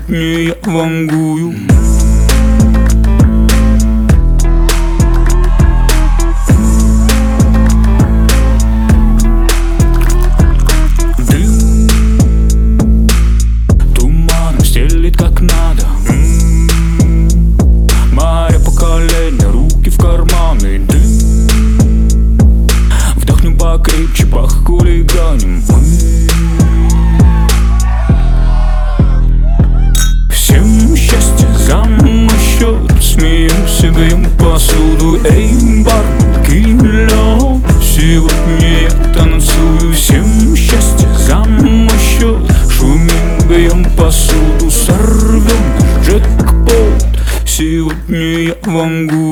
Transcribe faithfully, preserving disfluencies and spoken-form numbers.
Сегодня я вангую. Дым, туман стелит как надо. Мое поколение, руки в карманы. Дым, вдохнем покрепче, похулиганим. Смеемся, бьем посуду. Эй, бармен, кинь лёд. Сегодня я танцую. Всем счастья за мой счет. Шумим, бьем посуду. Сорвем наш джекпот. Сегодня я вангую.